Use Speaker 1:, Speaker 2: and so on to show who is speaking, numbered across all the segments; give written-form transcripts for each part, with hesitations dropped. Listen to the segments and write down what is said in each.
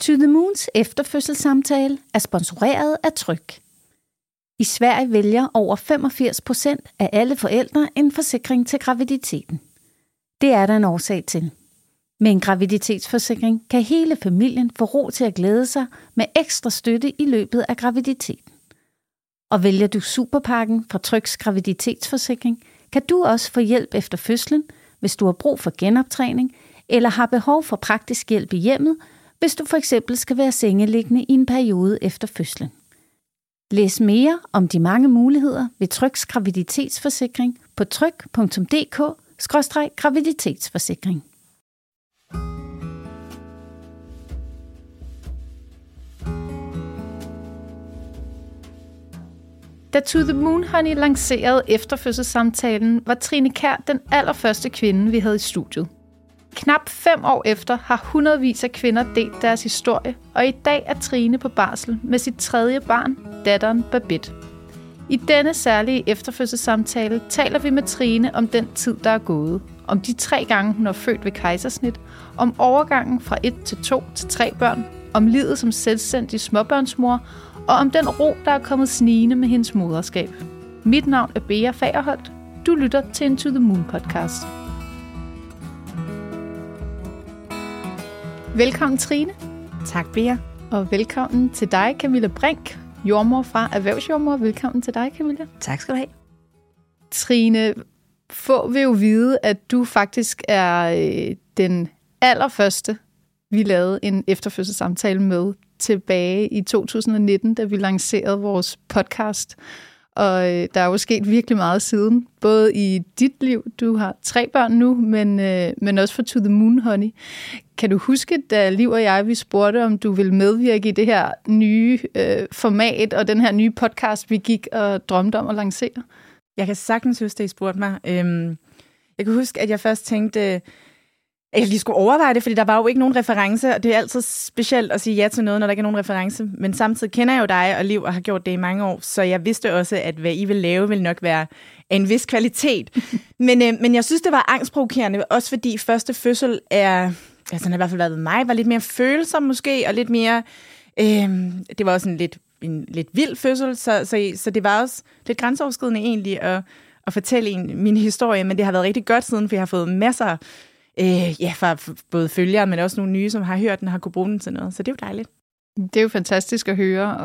Speaker 1: To the Moons efterfødselssamtale er sponsoreret af Tryg. I Sverige vælger over 85% af alle forældre en forsikring til graviditeten. Det er der en årsag til. Med en graviditetsforsikring kan hele familien få ro til at glæde sig med ekstra støtte i løbet af graviditeten. Og vælger du superpakken fra Trygs graviditetsforsikring, kan du også få hjælp efter fødslen, hvis du har brug for genoptræning, eller har behov for praktisk hjælp i hjemmet, hvis du for eksempel skal være sengeliggende i en periode efter fødslen. Læs mere om de mange muligheder ved Trygs graviditetsforsikring på tryg.dk/graviditetsforsikring. Da To the Moon Honey lancerede efterfødselssamtalen, var Trine Kjær den allerførste kvinde, vi havde i studiet. Knap 5 år efter har hundredvis af kvinder delt deres historie, og i dag er Trine på barsel med sit 3. barn, datteren Babette. I denne særlige efterfødselssamtale taler vi med Trine om den tid, der er gået, om de 3 gange, hun er født ved kejsersnit, om overgangen fra 1 til 2 til 3 børn, om livet som selvstændig småbørnsmor, og om den ro, der er kommet snigende med hendes moderskab. Mit navn er Bea Fagerholt. Du lytter til en To the Moon podcast. Velkommen, Trine.
Speaker 2: Tak, Bea.
Speaker 1: Og velkommen til dig, Camilla Brink, jordmor fra Erhvervsjordmor. Velkommen til dig, Camilla.
Speaker 2: Tak skal du have.
Speaker 1: Trine, få vil jo vide, at du faktisk er den allerførste, vi lavede en efterfødselssamtale med tilbage i 2019, da vi lancerede vores podcast. Og der er jo sket virkelig meget siden, både i dit liv, du har 3 børn nu, men også for To the Moon Honey. Kan du huske, da Liv og jeg vi spurgte, om du ville medvirke i det her nye format og den her nye podcast, vi gik og drømte om at lancere?
Speaker 2: Jeg kan sagtens huske, at I spurgte mig. Jeg kan huske, at jeg først tænkte, at jeg lige skulle overveje det, fordi der var jo ikke nogen reference, og det er altid specielt at sige ja til noget, når der ikke er nogen reference. Men samtidig kender jeg jo dig og Liv, og har gjort det i mange år, så jeg vidste også, at hvad I vil lave, vil nok være af en vis kvalitet. Men jeg synes, det var angstprovokerende, også fordi første fødsel er, altså den har i hvert fald været ved mig, var lidt mere følsom måske, og lidt mere, det var også en lidt vild fødsel, så det var også lidt grænseoverskridende egentlig at fortælle min historie, men det har været rigtig godt siden, for jeg har fået masser fra både følgere, men også nogle nye, som har hørt den, har kunne bruge den til noget. Så det er jo dejligt.
Speaker 1: Det er jo fantastisk at høre,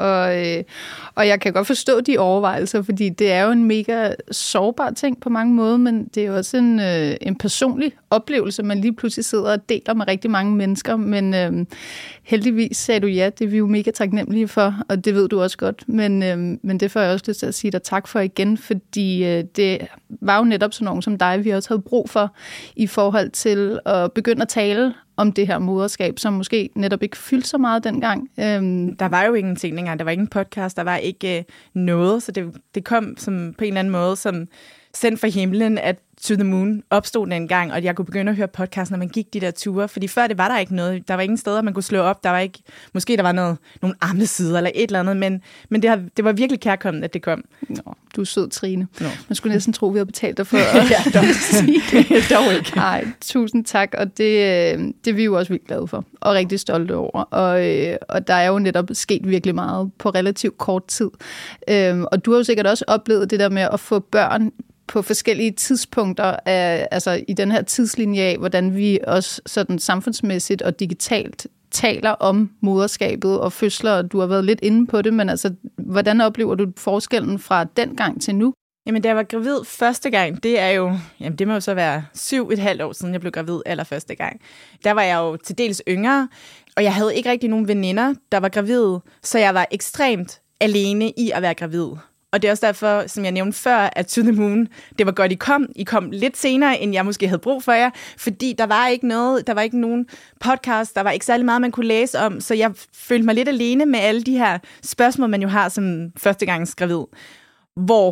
Speaker 1: og jeg kan godt forstå de overvejelser, fordi det er jo en mega sårbar ting på mange måder, men det er jo også en personlig oplevelse, man lige pludselig sidder og deler med rigtig mange mennesker, men heldigvis sagde du ja, det er vi jo mega taknemmelige for, og det ved du også godt, men det får jeg også lyst til at sige dig tak for igen, fordi det var jo netop sådan nogen som dig, vi også havde brug for i forhold til at begynde at tale om det her moderskab, som måske netop ikke fyldte så meget dengang.
Speaker 2: Der var jo ingenting dengang, der var ingen podcast, der var ikke noget, så det kom som på en eller anden måde som sendt fra himlen, at To the Moon opstod dengang, og jeg kunne begynde at høre podcast, når man gik de der ture, fordi før det var der ikke noget, der var ingen steder, man kunne slå op, der var ikke, måske der var nogle amtesider eller et eller andet, men det var virkelig kærkomment, at det kom.
Speaker 1: Nå, du er sød, Trine. Nå. Man skulle næsten tro, vi havde betalt dig for
Speaker 2: at sige det. Dog ikke.
Speaker 1: Nej, tusind tak, og det er vi jo også vildt glade for, og rigtig stolte over, og der er jo netop sket virkelig meget på relativt kort tid, og du har jo sikkert også oplevet det der med at få børn på forskellige tidspunkter, altså i den her tidslinje af, hvordan vi også sådan samfundsmæssigt og digitalt taler om moderskabet og fødsler. Du har været lidt inde på det, men altså, hvordan oplever du forskellen fra den gang til nu?
Speaker 2: Jamen, da jeg var gravid første gang, det er jo, jamen det må jo så være 7,5 år siden, jeg blev gravid allerførste gang. Der var jeg jo til dels yngre, og jeg havde ikke rigtig nogen veninder, der var gravide, så jeg var ekstremt alene i at være gravid. Og det er også derfor, som jeg nævnte før, at To the Moon, det var godt, I kom lidt senere, end jeg måske havde brug for jer, fordi der var ikke nogen podcast, der var ikke særlig meget, man kunne læse om, så jeg følte mig lidt alene med alle de her spørgsmål, man jo har som førstegangs gravid. Hvor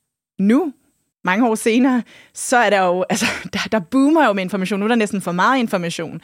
Speaker 2: nu, mange år senere, så er der jo, altså, der boomer jo med information, nu er der næsten for meget information.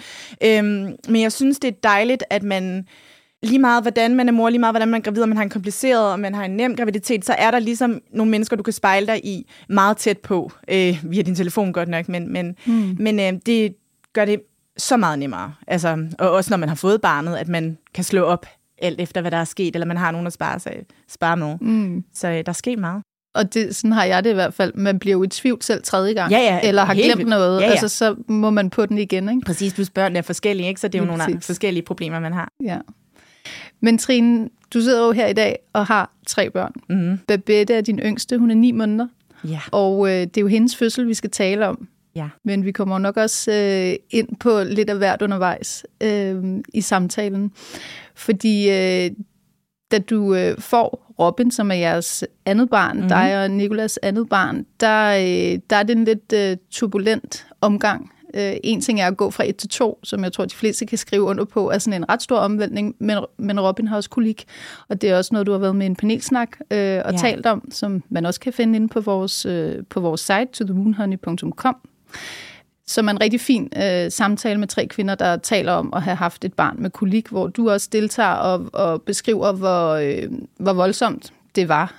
Speaker 2: Men jeg synes, det er dejligt, at man lige meget, hvordan man er mor, lige meget, hvordan man er gravid, og man har en kompliceret, og man har en nem graviditet, så er der ligesom nogle mennesker, du kan spejle dig i meget tæt på, via din telefon godt nok, men det gør det så meget nemmere. Altså, og også når man har fået barnet, at man kan slå op alt efter, hvad der er sket, eller man har nogen at spare med. Så der er sket meget.
Speaker 3: Og sådan har jeg det i hvert fald. Man bliver jo i tvivl selv tredje gang,
Speaker 2: ja,
Speaker 3: eller har glemt noget, altså så må man på den igen, ikke?
Speaker 2: Præcis, hvis børn er forskellige, ikke? Så det er jo nogle andre forskellige problemer, man har.
Speaker 3: Ja. Men Trine, du sidder jo her i dag og har 3 børn. Mm-hmm. Babette er din yngste, hun er 9 måneder.
Speaker 2: Ja.
Speaker 3: Og det er jo hendes fødsel, vi skal tale om.
Speaker 2: Ja.
Speaker 3: Men vi kommer nok også ind på lidt af hvert undervejs i samtalen. Fordi da du får Robin, som er jeres andet barn, dig og Nicolas andet barn, der er det en lidt turbulent omgang. En ting er at gå fra 1 til 2, som jeg tror, de fleste kan skrive under på, er sådan en ret stor omvæltning, men Robin har også kolik, og det er også noget, du har været med i en panelsnak og talt om, som man også kan finde inde på vores site, tothemoonhoney.com. Som er en rigtig fin samtale med 3 kvinder, der taler om at have haft et barn med kolik, hvor du også deltager og beskriver, hvor voldsomt det var.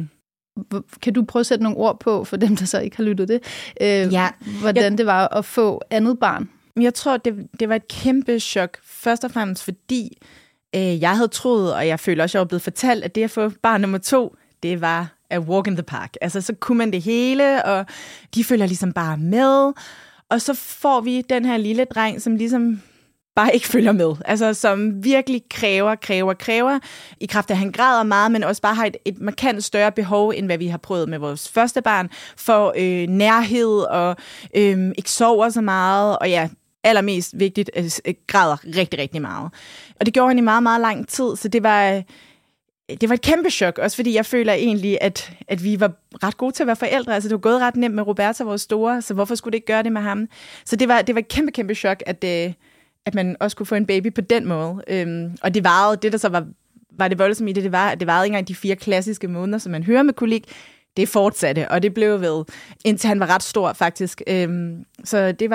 Speaker 3: Kan du prøve at sætte nogle ord på, for dem, der så ikke har lyttet det, hvordan det var at få andet barn?
Speaker 2: Jeg tror, det var et kæmpe chok. Først og fremmest fordi jeg havde troet, og jeg føler også, at jeg var blevet fortalt, at det at få barn nummer 2, det var a walk in the park. Altså, så kunne man det hele, og de følger ligesom bare med. Og så får vi den her lille dreng, som ligesom bare ikke følger med. Altså, som virkelig kræver. I kraft af, at han græder meget, men også bare har et markant større behov, end hvad vi har prøvet med vores første barn, for nærhed og ikke sover så meget. Og ja, allermest vigtigt, græder rigtig, rigtig meget. Og det gjorde han i meget, meget lang tid, så det var et kæmpe chok, også fordi jeg føler egentlig, at vi var ret gode til at være forældre. Altså, det var gået ret nemt med Roberta, vores store, så hvorfor skulle det ikke gøre det med ham? Så det var et kæmpe, kæmpe chok, at man også kunne få en baby på den måde. Og det varede, det der så var det voldsomme i det, var, at det varede ikke engang de 4 klassiske måneder, som man hører med kolik. Det fortsatte, og det blev ved, indtil han var ret stor, faktisk. Så det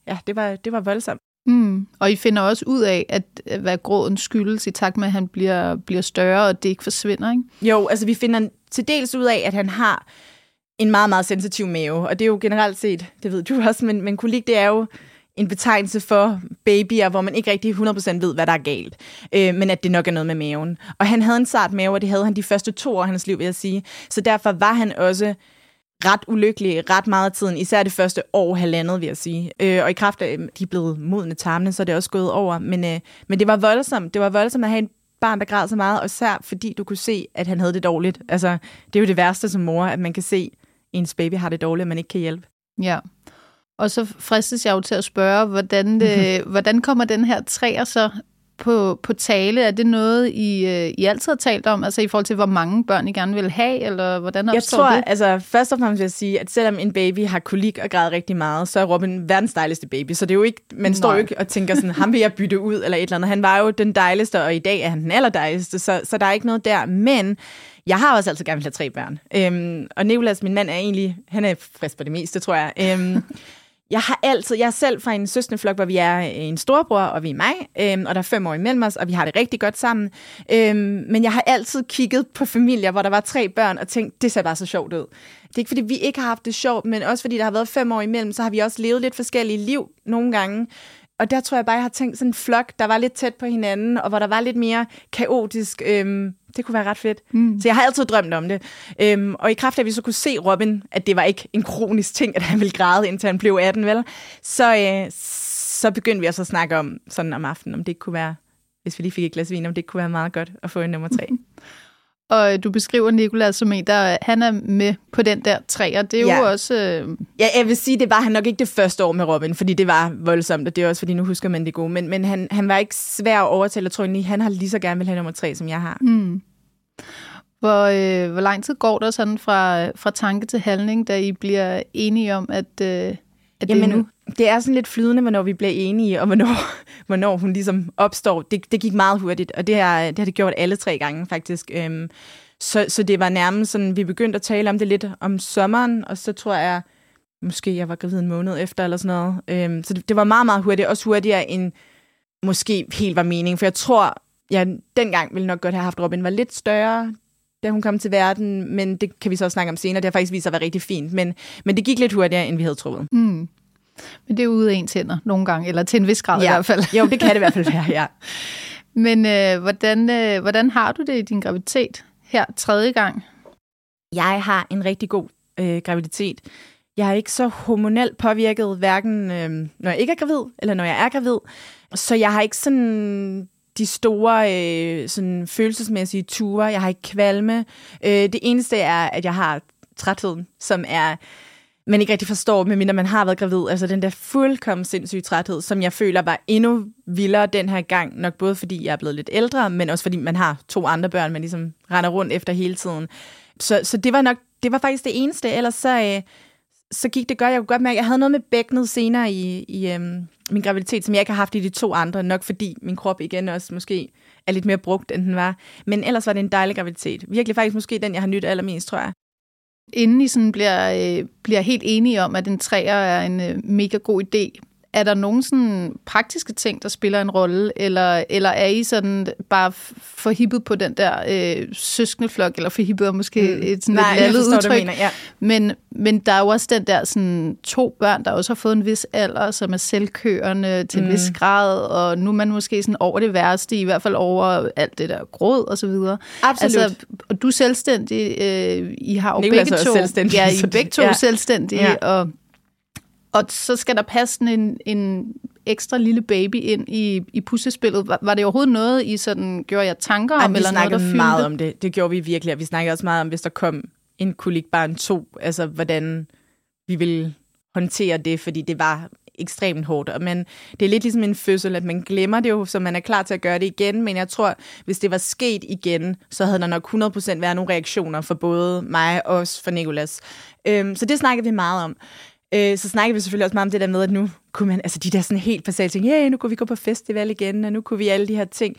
Speaker 2: var voldsomt.
Speaker 3: Og I finder også ud af, at hvad gråden skyldes i takt med, at han bliver større, og det ikke forsvinder, ikke?
Speaker 2: Jo, altså vi finder til dels ud af, at han har en meget, meget sensitiv mave, og det er jo generelt set, det ved du også, men kolik, det er jo en betegnelse for babyer, hvor man ikke rigtig 100% ved, hvad der er galt, men at det nok er noget med maven. Og han havde en sart mave, og det havde han de første 2 år af hans liv, vil jeg sige. Så derfor var han også ret ulykkelig ret meget af tiden, især det første år, halvandet, vil jeg sige. Og i kraft af, de er blevet modne tarmene, så er det også gået over. Men det var voldsomt. Det var voldsomt at have en barn, der græd så meget, og især fordi du kunne se, at han havde det dårligt. Altså, det er jo det værste som mor, at man kan se, at ens baby har det dårligt, og man ikke kan hjælpe.
Speaker 3: Ja. Og så fristes jeg jo til at spørge, hvordan kommer den her træer så på tale? Er det noget, I altid har talt om? Altså i forhold til, hvor mange børn I gerne vil have, eller hvordan opstår det?
Speaker 2: Jeg tror, altså først og fremmest vil jeg sige, at selvom en baby har kolik og græder rigtig meget, så er Robin verdens dejligste baby. Så det er jo ikke, man står jo ikke og tænker sådan, ham vil jeg bytte ud, eller et eller andet. Han var jo den dejligste, og i dag er han den allerdejligste, så der er ikke noget der. Men jeg har også altid gerne vil have 3 børn. Og Nicolas, min mand, han er frisk på det meste, tror jeg. Jeg er selv fra en søskendeflok, hvor vi er en storebror, og vi er mig, og der er 5 år imellem os, og vi har det rigtig godt sammen. Men jeg har altid kigget på familier, hvor der var 3 børn, og tænkt, det ser bare så sjovt ud. Det er ikke, fordi vi ikke har haft det sjovt, men også fordi der har været 5 år imellem, så har vi også levet lidt forskellige liv nogle gange. Og der tror jeg bare, jeg har tænkt sådan en flok, der var lidt tæt på hinanden, og hvor der var lidt mere kaotisk. Det kunne være ret fedt. Så jeg har altid drømt om det. Og i kraft af, at vi så kunne se Robin, at det var ikke en kronisk ting, at han ville græde, indtil han blev 18, vel? Så begyndte vi også at snakke om, sådan om aftenen, om det ikke kunne være, hvis vi lige fik et glas vin, om det ikke kunne være meget godt at få en nummer 3.
Speaker 3: Og du beskriver Nicolas som en, han er med på den der 3, og det er jo også...
Speaker 2: Ja, jeg vil sige, det var han nok ikke det første år med Robin, fordi det var voldsomt, og det er også, fordi nu husker man det gode. Men han var ikke svær at overtale, og tror jeg, han har lige så gerne vil have nummer 3, som jeg har.
Speaker 3: Hvor lang tid går der sådan fra tanke til handling, da I bliver enige om, at det er nu?
Speaker 2: Det er sådan lidt flydende, hvornår vi bliver enige, og hvornår hun ligesom opstår. Det gik meget hurtigt, og det har det gjort alle 3 gange, faktisk. Så det var nærmest sådan, vi begyndte at tale om det lidt om sommeren, og så tror jeg, måske jeg var gravid en måned efter, eller sådan noget. Så det var meget, meget hurtigt, også hurtigere end måske helt var meningen, for jeg tror, dengang ville nok godt have haft Robin var lidt større, da hun kom til verden, men det kan vi så også snakke om senere. Det har faktisk vist sig at være rigtig fint, men det gik lidt hurtigere, end vi havde troet.
Speaker 3: Men det er ude af ens hænder nogle gange, eller til en vis grad i hvert fald.
Speaker 2: Jo, det kan det i hvert fald være, ja.
Speaker 3: Men hvordan har du det i din graviditet her 3. gang?
Speaker 2: Jeg har en rigtig god graviditet. Jeg er ikke så hormonelt påvirket, hverken når jeg ikke er gravid, eller når jeg er gravid. Så jeg har ikke sådan de store sådan følelsesmæssige ture. Jeg har ikke kvalme. Det eneste er, at jeg har trætheden, som er man ikke rigtig forstår, medmindre man har været gravid. Altså den der fuldkommen sindssyge træthed, som jeg føler var endnu vildere den her gang. Nok både fordi jeg er blevet lidt ældre, men også fordi man har 2 andre børn, man ligesom render rundt efter hele tiden. Så det var faktisk det eneste. Ellers så gik det godt. Jeg kunne godt mærke, at jeg havde noget med bækkenet senere i min graviditet, som jeg ikke har haft i de 2 andre. Nok fordi min krop igen også måske er lidt mere brugt, end den var. Men ellers var det en dejlig graviditet. Virkelig faktisk måske den, jeg har nydt allermest, tror jeg.
Speaker 3: Inden I sådan bliver helt enige om, at en 3'er er en mega god idé, er der nogle sådan praktiske ting, der spiller en rolle, eller er I sådan bare forhippet på den der søskendeflok, eller forhippet er måske et sådan lidt lallet udtryk,
Speaker 2: ja.
Speaker 3: men der er jo også den der sådan 2 børn, der også har fået en vis alder, som er selvkørende til en vis grad, og nu er man måske sådan over det værste, i hvert fald over alt det der gråd og så videre.
Speaker 2: Absolut.
Speaker 3: Altså, og du er selvstændig, I har jo
Speaker 2: Nicolas
Speaker 3: begge to,
Speaker 2: selvstændige,
Speaker 3: I er begge to selvstændige,
Speaker 2: ja.
Speaker 3: Og så skal der passe en ekstra lille baby ind i puslespillet. Var det overhovedet noget, I sådan gjorde jer tanker om, eller noget, der fyldte?
Speaker 2: Vi snakkede meget om det. Det gjorde vi virkelig, og vi snakkede også meget om, hvis der kom en kolikbarn 2, altså hvordan vi ville håndtere det, fordi det var ekstremt hårdt. Men det er lidt ligesom en fødsel, at man glemmer det jo, så man er klar til at gøre det igen. Men jeg tror, hvis det var sket igen, så havde der nok 100% været nogle reaktioner for både mig og også for Nicolas. Så det snakkede vi meget om. Så snakker vi selvfølgelig også meget om det der med, at nu kunne man, altså de der sådan helt basale ting, nu kunne vi gå på festival igen, og nu kunne vi alle de her ting.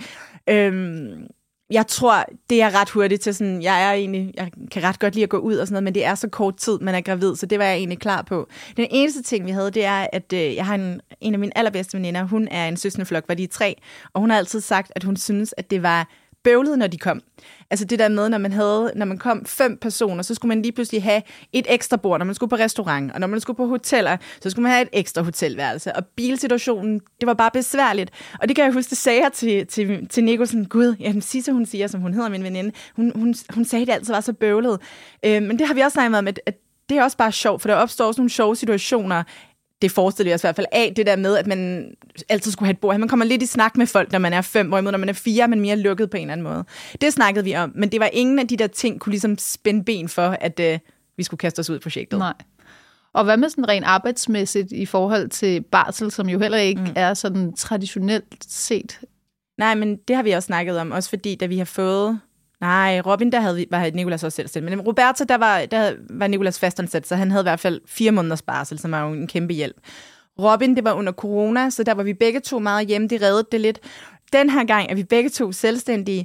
Speaker 2: Jeg tror, det er ret hurtigt til sådan, jeg kan ret godt lide at gå ud og sådan noget, men det er så kort tid, man er gravid, så det var jeg egentlig klar på. Den eneste ting, vi havde, det er, at jeg har en af mine allerbedste veninder, hun er en søskendeflok, hvor de er 3, og hun har altid sagt, at hun synes, at det var bøvlet, når de kom. Altså det der med, når man kom 5 personer, så skulle man lige pludselig have et ekstra bord, når man skulle på restaurant, og når man skulle på hoteller, så skulle man have et ekstra hotelværelse. Og bilsituationen, det var bare besværligt. Og det kan jeg huske, det sagde jeg til Nico, sådan, gud, jamen Sisse, hun siger, som hun hedder, min veninde, hun sagde, det altid var så bøvlet. Men det har vi også snakket om, at det er også bare sjovt, for der opstår også nogle sjove situationer. Det forestiller vi os i hvert fald af, det der med, at man altid skulle have et bord. Man kommer lidt i snak med folk, når man er 5, hvorimod når man er 4, er man mere lukket på en eller anden måde. Det snakkede vi om, men det var ingen af de der ting, kunne ligesom spænde ben for, at vi skulle kaste os ud i projektet.
Speaker 3: Nej. Og hvad med sådan rent arbejdsmæssigt i forhold til barsel, som jo heller ikke er sådan traditionelt set?
Speaker 2: Nej, men det har vi også snakket om, også fordi, da vi har fået... Nej, Robin, var Nicolas også selvstændig. Men Roberta, der var Nicolas fastansat, så han havde i hvert fald 4 måneders barsel, som var jo en kæmpe hjælp. Robin, det var under corona, så der var vi begge to meget hjemme, de reddede det lidt. Den her gang er vi begge to selvstændige,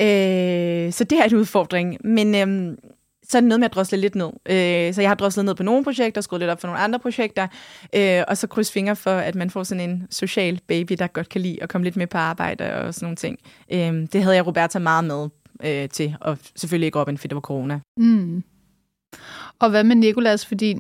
Speaker 2: så det er en udfordring. Men så er det noget med at drosle lidt ned. Så jeg har droslet ned på nogle projekter, skruet lidt op for nogle andre projekter, og så kryds fingre for, at man får sådan en social baby, der godt kan lide at komme lidt med på arbejde og sådan nogle ting. Det havde jeg Roberta meget med til, og selvfølgelig ikke Robin, fordi det var corona.
Speaker 3: Og hvad med Nicolas? Fordi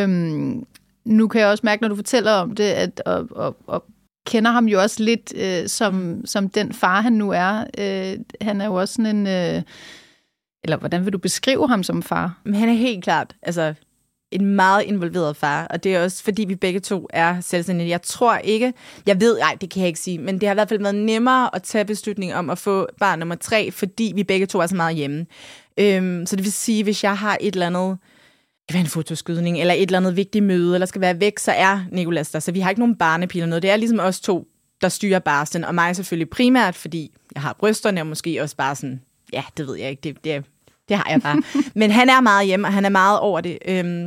Speaker 3: nu kan jeg også mærke, når du fortæller om det, at og kender ham jo også lidt som den far, han nu er. Han er jo også sådan en... eller hvordan vil du beskrive ham som far?
Speaker 2: Men han er helt klart en meget involveret far, og det er også, fordi vi begge to er selvstændige. Jeg tror ikke, det kan jeg ikke sige, men det har i hvert fald været nemmere at tage beslutning om at få barn nummer 3, fordi vi begge to er så meget hjemme. Så det vil sige, hvis jeg har et eller andet, det kan være en fotoskydning, eller et eller andet vigtigt møde, eller skal være væk, så er Nicolas der. Så vi har ikke nogen barnepige eller noget. Det er ligesom os to, der styrer barslen, og mig selvfølgelig primært, fordi jeg har brysterne, og måske også bare sådan, ja, det ved jeg ikke, det har jeg bare. Men han er meget hjemme, og han er meget over det.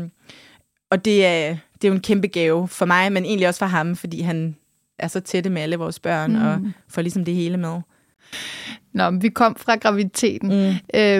Speaker 2: Og det er jo en kæmpe gave for mig, men egentlig også for ham, fordi han er så tætte med alle vores børn, og får ligesom det hele med.
Speaker 3: Nå, vi kom fra graviditeten.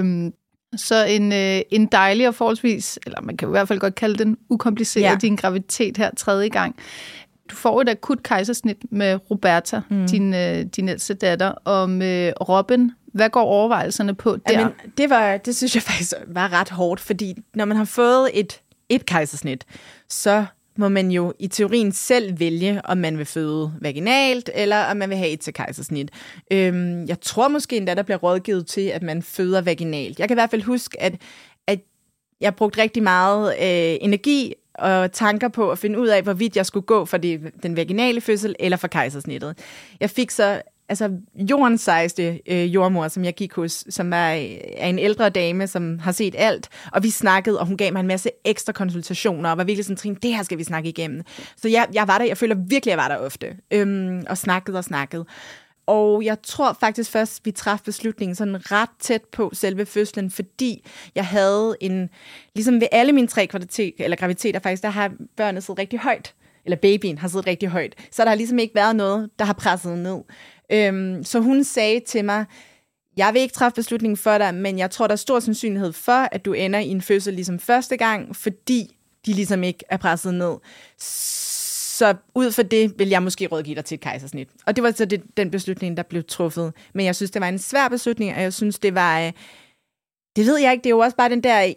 Speaker 3: Så en dejlig og forholdsvis, eller man kan i hvert fald godt kalde den ukompliceret, din graviditet her 3. gang. Du får et akut kejsersnit med Roberta, din ældste datter, og med Robin. Hvad går overvejelserne på der?
Speaker 2: Jamen, det synes jeg faktisk var ret hårdt, fordi når man har fået et kejsersnit, så må man jo i teorien selv vælge, om man vil føde vaginalt, eller om man vil have et til kejsersnit. Jeg tror måske endda, der bliver rådgivet til, at man føder vaginalt. Jeg kan i hvert fald huske, at jeg brugte rigtig meget energi og tanker på at finde ud af, hvorvidt jeg skulle gå for den vaginale fødsel eller for kejsersnittet. Jeg fik så jordens sejeste jordmor, som jeg gik hos, som er en ældre dame, som har set alt, og vi snakkede, og hun gav mig en masse ekstra konsultationer, og var virkelig sådan, Trine, det her skal vi snakke igennem. Så jeg var der, jeg føler virkelig, jeg var der ofte, og snakkede. Og jeg tror faktisk først, vi træffede beslutningen sådan ret tæt på selve fødslen, fordi jeg havde ligesom ved alle mine 3 graviditeter faktisk, der har børnet siddet rigtig højt, eller babyen har siddet rigtig højt, så der har ligesom ikke været noget, der har presset ned. Så hun sagde til mig, jeg vil ikke træffe beslutningen for dig, men jeg tror, der er stor sandsynlighed for, at du ender i en fødsel ligesom første gang, fordi de ligesom ikke er presset ned. Så ud fra det vil jeg måske rådgive dig til et kejsersnit. Og det var så den beslutning, der blev truffet. Men jeg synes, det var en svær beslutning, og jeg synes, det var... Det ved jeg ikke, det er jo også bare den der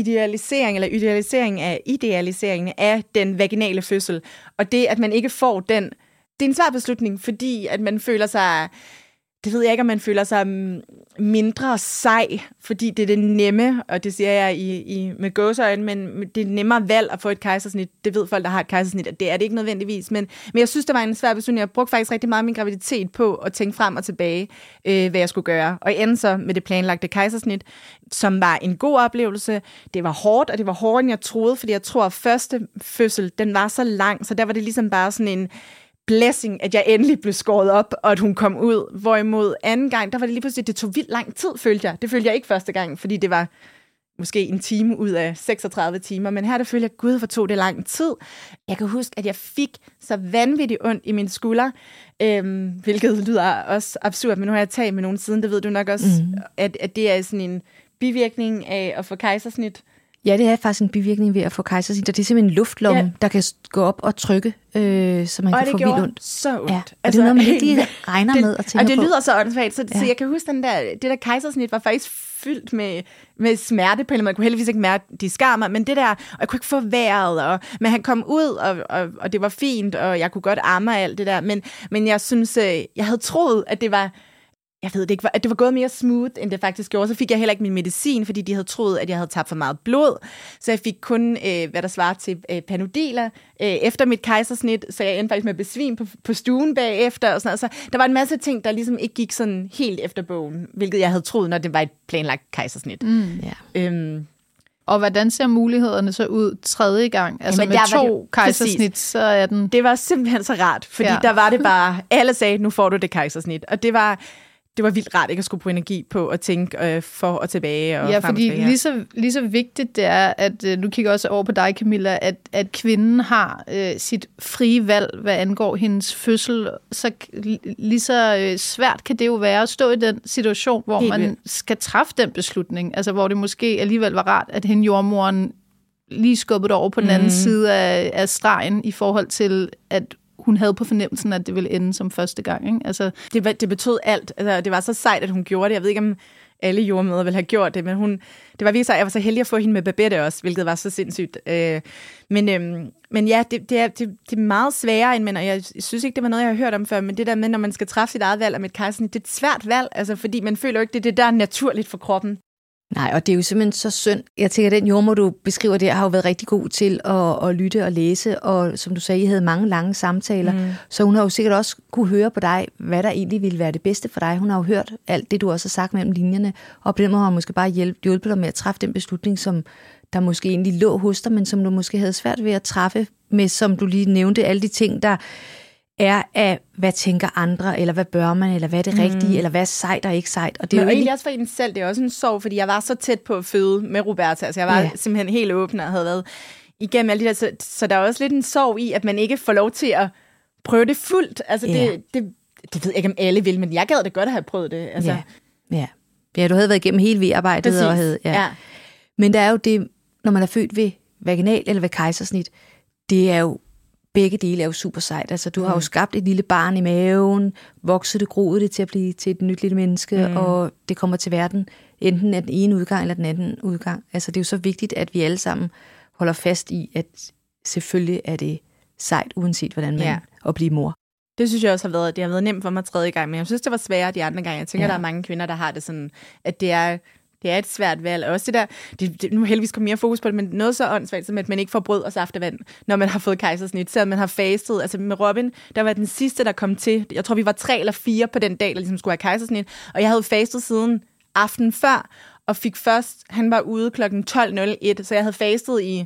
Speaker 2: idealiseringen af den vaginale fødsel. Og det, at man ikke får den... Det er en svær beslutning, fordi at man føler sig... Det ved jeg ikke, om man føler sig mindre sej, fordi det er det nemme, og det siger jeg med gåseøjne, men det er nemmere valg at få et kejsersnit. Det ved folk, der har et kejsersnit, at det er det ikke nødvendigvis. Men jeg synes, det var en svær beslutning. Jeg brugte faktisk rigtig meget af min graviditet på at tænke frem og tilbage, hvad jeg skulle gøre. Og jeg endte så med det planlagte kejsersnit, som var en god oplevelse. Det var hårdt, og det var hårdere, end jeg troede, fordi jeg tror, at første fødsel, den var så lang, så der var det ligesom bare sådan en blessing, at jeg endelig blev skåret op, og at hun kom ud. Hvorimod anden gang, der var det lige pludselig, det tog vildt lang tid, følte jeg. Det følte jeg ikke første gang, fordi det var måske en time ud af 36 timer. Men her, der følte jeg, gud, hvor tog det lang tid. Jeg kan huske, at jeg fik så vanvittigt ondt i mine skuldre, hvilket lyder også absurd, men nu har jeg talt med nogen siden, det ved du nok også, at det er sådan en bivirkning af at få kejsersnit.
Speaker 4: Ja, det er faktisk en bivirkning ved at få kejsersnit, og det er simpelthen en luftlomme, der kan gå op og trykke, så man kan få vildt ondt.
Speaker 2: Så ondt.
Speaker 4: Ja. Og det er noget, man ikke lige regner med at tænke på.
Speaker 2: Og det lyder så åndssvagt, så jeg kan huske, det der kejsersnit var faktisk fyldt med smerte på en eller anden måde. Jeg kunne heldigvis ikke mærke, de skar mig, men det der, og jeg kunne ikke få vejret, men han kom ud, og det var fint, og jeg kunne godt amme og alt det der, men jeg synes, jeg havde troet, at det var... Jeg ved det ikke, at det var gået mere smooth, end det faktisk gjorde. Så fik jeg heller ikke min medicin, fordi de havde troet, at jeg havde tabt for meget blod. Så jeg fik kun, hvad der svarer til Panodiler, efter mit kejsersnit. Så jeg endte faktisk med at besvime på stuen bagefter. Og sådan noget. Så der var en masse ting, der ligesom ikke gik sådan helt efter bogen, hvilket jeg havde troet, når det var et planlagt kejsersnit.
Speaker 3: Og hvordan ser mulighederne så ud tredje gang? Altså med 2 kejsersnit, så er den...
Speaker 2: Det var simpelthen så rart, fordi der var det bare... Alle sagde, nu får du det kejsersnit. Og det var vildt rart ikke at skulle bruge energi på at tænke for og tilbage. Og
Speaker 3: fordi lige så vigtigt det er, at nu kigger jeg også over på dig, Camilla, at kvinden har sit frie valg, hvad angår hendes fødsel. Så lige så svært kan det jo være at stå i den situation, hvor man skal træffe den beslutning. Altså hvor det måske alligevel var rart, at hende jordmoren lige skubbede over på den anden side af stregen i forhold til, at hun havde på fornemmelsen, at det ville ende som første gang. Ikke? Altså,
Speaker 2: det betød alt. Altså, det var så sejt, at hun gjorde det. Jeg ved ikke, om alle jordmødre ville have gjort det, men det var virkelig sejt. Jeg var så heldig at få hende med Babette også, hvilket var så sindssygt. Men ja, det er meget sværere end mænd, og jeg synes ikke, det var noget, jeg har hørt om før, men det der med, når man skal træffe sit eget valg om et kejsersnit, det er et svært valg, altså, fordi man føler jo ikke, det der er naturligt for kroppen.
Speaker 4: Nej, og det er jo simpelthen så synd. Jeg tænker, at den jordmor, du beskriver der, har jo været rigtig god til at lytte og læse, og som du sagde, I havde mange lange samtaler, så hun har jo sikkert også kunne høre på dig, hvad der egentlig ville være det bedste for dig. Hun har jo hørt alt det, du også har sagt mellem linjerne, og på den måde har hun måske bare hjulpet dig med at træffe den beslutning, som der måske egentlig lå hos dig, men som du måske havde svært ved at træffe med, som du lige nævnte, alle de ting, der er af, hvad tænker andre, eller hvad bør man, eller hvad er det rigtige, eller hvad er sejt og ikke sejt. Og det er jo
Speaker 2: egentlig også for en selv, det er også en sorg, fordi jeg var så tæt på at føde med Roberta, altså jeg var simpelthen helt åben og havde været igennem alle de der, så der er også lidt en sorg i, at man ikke får lov til at prøve det fuldt. Altså det ved jeg ikke, om alle vil, men jeg gad det godt at have prøvet det. Altså.
Speaker 4: Ja, du havde været igennem hele V-arbejdet. Og havde, Men der er jo det, når man er født ved vaginal eller ved kejsersnit, det er jo begge dele er jo super sejt. Altså, du har jo skabt et lille barn i maven, vokset det, groet det til at blive til et nyt lille menneske, og det kommer til verden enten af den ene udgang eller den anden udgang. Altså, det er jo så vigtigt, at vi alle sammen holder fast i, at selvfølgelig er det sejt, uanset hvordan man at blive mor.
Speaker 2: Det synes jeg også det har været nemt for mig tredje gang, men jeg synes, det var sværere de andre gange. Jeg tænker, der er mange kvinder, der har det sådan, at det er et svært valg. Og også det der, nu heldigvis kommer mere fokus på det, men noget så åndssvagt, som at man ikke får brød og saftevand, når man har fået kejsersnit, så man har fastet. Altså med Robin, der var den sidste, der kom til. Jeg tror, vi var 3 eller 4 på den dag, der ligesom skulle have kejsersnit. Og jeg havde fastet siden aften før, og fik først, han var ude kl. 12.01, så jeg havde fastet i,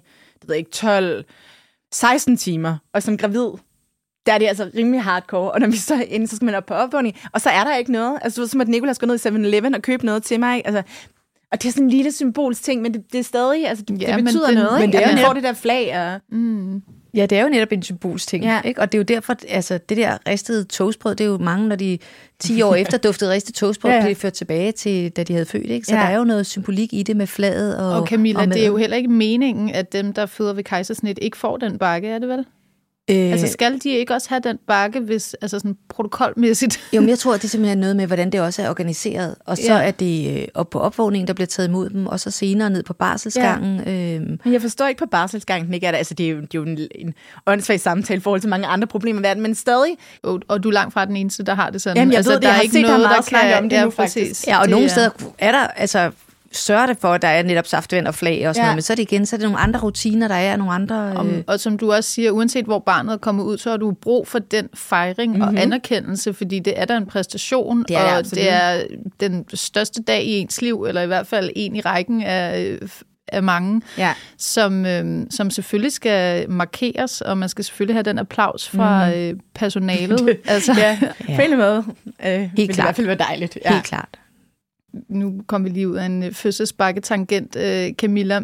Speaker 2: 16 timer. Og som gravid, der er det altså rimelig hardcore, og når vi så ender, så skal man op på opvågning, og så er der ikke noget. Altså, som at Nicolas går ned i 7-Eleven og købe noget til mig. Altså, og det er sådan en lille symbolsk ting, men det er stadig, altså, det betyder noget,
Speaker 4: men
Speaker 2: ikke?
Speaker 4: Det er
Speaker 2: at man får det der flag. Og...
Speaker 4: Ja, det er jo netop en symbolsk ting, ikke? Og det er jo derfor, altså det der ristede toastbrød, det er jo mange, når de 10 år efter duftede ristet toastbrød, blev ført tilbage til, da de havde født, ikke? Så der er jo noget symbolik i det med flaget og
Speaker 3: Camilla, det er jo heller ikke meningen, at dem, der føder ved kejsersnit, ikke får den bakke, er det vel? Altså skal de ikke også have den bakke, hvis, altså sådan protokolmæssigt?
Speaker 4: Jo, men jeg tror, det er simpelthen noget med, hvordan det også er organiseret. Og så er det op på opvågningen, der bliver taget imod dem, og så senere ned på barselsgangen.
Speaker 2: Men jeg forstår ikke på barselsgangen, ikke? Altså, det er jo en åndssvag samtale i forhold til mange andre problemer i verden, men stadig.
Speaker 3: Og du er langt fra den eneste, der har det sådan.
Speaker 2: Jamen, jeg
Speaker 3: altså,
Speaker 2: ved det,
Speaker 3: der
Speaker 2: jeg
Speaker 3: er ikke noget,
Speaker 2: der snakke om det nu,
Speaker 3: faktisk.
Speaker 4: Ja, og nogle steder er der, altså... sørger det for, at der er netop saftevand og flag og sådan noget, men så er det igen, så er det nogle andre rutiner, der er nogle andre...
Speaker 3: Og som du også siger, uanset hvor barnet er kommet ud, så har du brug for den fejring og anerkendelse, fordi det er der en præstation, det er det er den største dag i ens liv, eller i hvert fald en i rækken af mange, som selvfølgelig skal markeres, og man skal selvfølgelig have den applaus fra personalet.
Speaker 2: Altså, på en måde.
Speaker 4: Helt
Speaker 2: klart. Det i hvert fald være dejligt.
Speaker 4: Ja. Helt klart.
Speaker 3: Nu kom vi lige ud af en fødselsbakketangent, Camilla,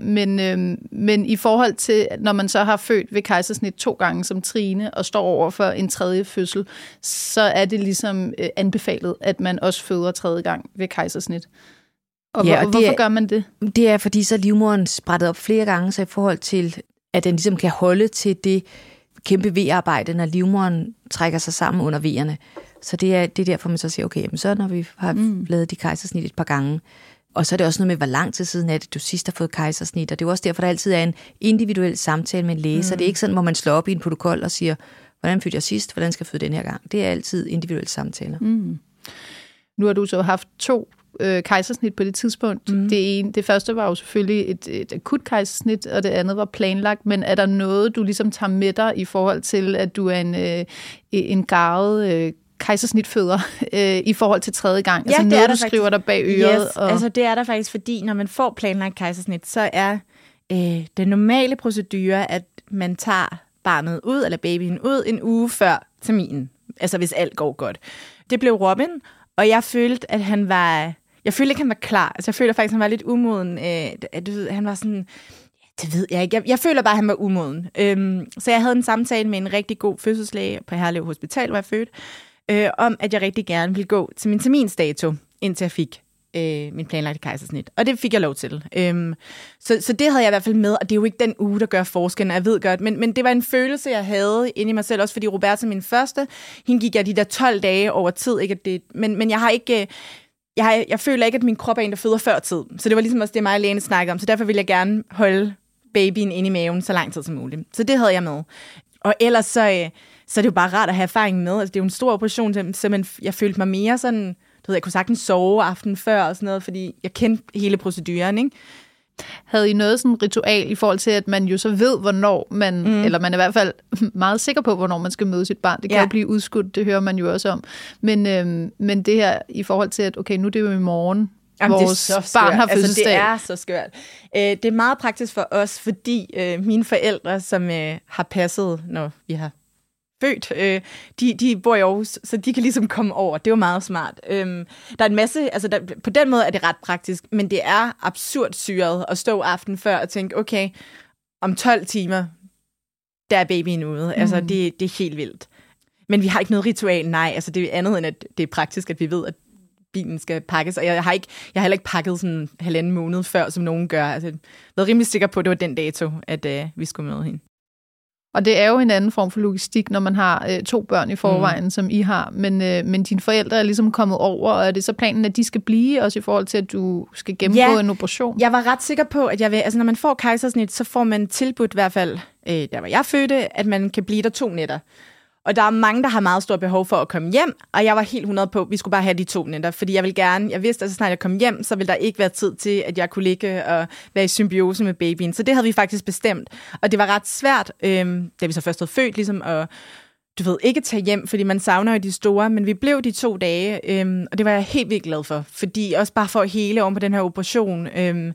Speaker 3: men i forhold til, når man så har født ved kejsersnit 2 gange som Trine, og står over for en 3. fødsel, så er det ligesom anbefalet, at man også føder 3. gang ved kejsersnit. Og hvorfor gør man det?
Speaker 4: Det er, fordi så er livmoderen sprættet op flere gange, så i forhold til, at den ligesom kan holde til det kæmpe V-arbejde, når livmoderen trækker sig sammen under V'erne. Så det er derfor, man så siger, okay, så når vi har lavet de kejsersnit et par gange, og så er det også noget med, hvor lang tid siden er det, du sidst har fået kejsersnit, og det er også derfor, der altid er en individuel samtale med en læge, så det er ikke sådan, hvor man slår op i en protokol og siger, hvordan fødte jeg sidst, hvordan skal jeg føde den her gang. Det er altid individuelle samtaler.
Speaker 3: Nu har du så haft 2 kejsersnit på det tidspunkt. Det første var jo selvfølgelig et akut kejsersnit, og det andet var planlagt, men er der noget, du ligesom tager med dig i forhold til, at du er en garvet kejsersnitføder i forhold til 3. gang?
Speaker 2: Ja,
Speaker 3: altså
Speaker 2: det
Speaker 3: noget,
Speaker 2: er der
Speaker 3: du skriver der bag øret?
Speaker 2: Yes, altså det er der faktisk, fordi når man får planlagt kejsersnit, så er den normale procedure, at man tager barnet ud, eller babyen ud, en uge før terminen. Altså hvis alt går godt. Det blev Robin, og jeg følte, at han var... Jeg følte ikke, han var klar. Altså, jeg følte faktisk, han var lidt umoden. Han var sådan... Det ved jeg ikke. Jeg føler bare, at han var umoden. Så jeg havde en samtale med en rigtig god fødselslæge på Herlev Hospital, hvor jeg fødte, om, at jeg rigtig gerne ville gå til min terminsdato, indtil jeg fik min planlagte kejsersnit. Og det fik jeg lov til. Så det havde jeg i hvert fald med, og det er jo ikke den uge, der gør forskellen, jeg ved godt. Men det var en følelse, jeg havde inde i mig selv, også fordi Roberta, min første, hende gik jeg de der 12 dage over tid. Ikke? Men jeg har ikke... Jeg føler ikke, at min krop er en, der føder før tid. Så det var ligesom også det, mig og lægen snakkede om. Så derfor ville jeg gerne holde babyen inde i maven så lang tid som muligt. Så det havde jeg med. Og ellers så er det jo bare rart at have erfaring med. Altså, det er jo en stor operation, så jeg følte mig mere sådan... Jeg kunne sagtens sove aftenen før og sådan noget, fordi jeg kendte hele proceduren, ikke?
Speaker 3: Havde I noget sådan ritual i forhold til, at man jo så ved, hvornår man, eller man er i hvert fald meget sikker på, hvornår man skal møde sit barn. Det kan jo blive udskudt, det hører man jo også om. Men det her i forhold til, at okay, nu er det jo i morgen, vores barn har fødselsdag.
Speaker 2: Altså, det er så skørt. Det er meget praktisk for os, fordi mine forældre, som har passet, når vi har født, de bor i Aarhus, så de kan ligesom komme over. Det er jo meget smart. Der er en masse, altså på den måde er det ret praktisk, men det er absurd syret at stå aften før og tænke, okay, om 12 timer, der er babyen ude. Altså, det er helt vildt. Men vi har ikke noget ritual, nej. Altså, det er andet end, at det er praktisk, at vi ved, at bilen skal pakkes. Og jeg har heller ikke pakket sådan 1,5 måned før, som nogen gør. Altså, jeg var rimelig sikker på, at det var den dato, at vi skulle møde hende.
Speaker 3: Og det er jo en anden form for logistik, når man har 2 børn i forvejen, som I har. Men dine forældre er ligesom kommet over, og er det så planen, at de skal blive, også i forhold til, at du skal gennemgå en operation?
Speaker 2: Jeg var ret sikker på, at når man får kejsersnit, så får man tilbudt i hvert fald, der var jeg fødte, at man kan blive der 2 nætter. Og der er mange, der har meget stort behov for at komme hjem, og jeg var helt 100 på, at vi skulle bare have de 2 nætter, fordi jeg vidste, at så snart jeg kom hjem, så ville der ikke være tid til, at jeg kunne ligge og være i symbiose med babyen. Så det havde vi faktisk bestemt, og det var ret svært, da vi så først havde født, ligesom at ikke tage hjem, fordi man savner jo de store, men vi blev de 2 dage, og det var jeg helt vildt glad for, fordi også bare for at hele oven på den her operation.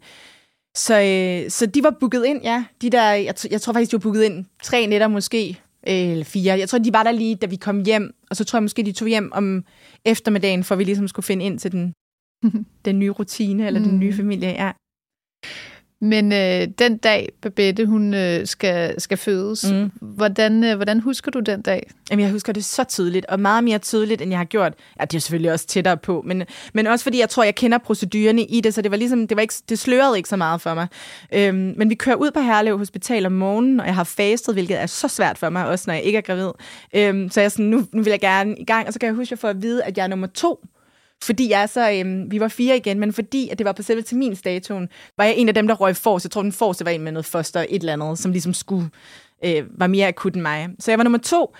Speaker 2: Så de var booket ind, ja. De der, jeg tror faktisk, de var booket ind 3 nætter måske, eller 4. Jeg tror, de var der lige, da vi kom hjem, og så tror jeg måske, de tog hjem om eftermiddagen, for vi ligesom skulle finde ind til den nye rutine, eller den nye familie, ja.
Speaker 3: Men den dag, Babette, hun skal fødes, hvordan husker du den dag?
Speaker 2: Jamen, jeg husker det så tydeligt, og meget mere tydeligt, end jeg har gjort. Ja, det er selvfølgelig også tættere på, men også fordi jeg tror, jeg kender procedurerne i det, så det var ligesom, det slørede ikke så meget for mig. Men vi kører ud på Herlev Hospital om morgenen, og jeg har fastet, hvilket er så svært for mig, også når jeg ikke er gravid. Så jeg sådan, nu vil jeg gerne i gang, og så kan jeg huske, at jeg får at vide, at jeg er nummer 2. Fordi vi var 4 igen, men fordi at det var på selve terminsdatoen, var jeg en af dem, der røg forrest. Jeg tror, den forreste var en med noget foster, et eller andet, som ligesom var mere akut end mig. Så jeg var nummer 2.